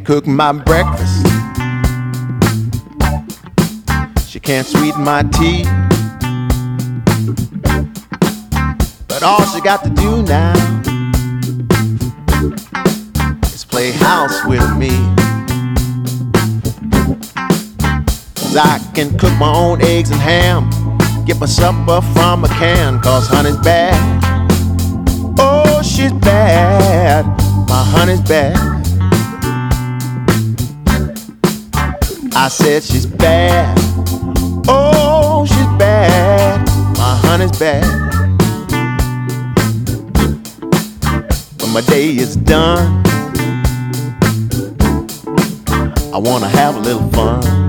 cook my breakfast. She can't sweeten my tea. But all she got to do now is play house with me. 'Cause I can cook my own eggs and ham, get my supper from a can, 'cause honey's bad. Oh, she's bad. My honey's bad. I said she's bad. Oh, she's bad. My honey's bad. When my day is done, I wanna have a little fun.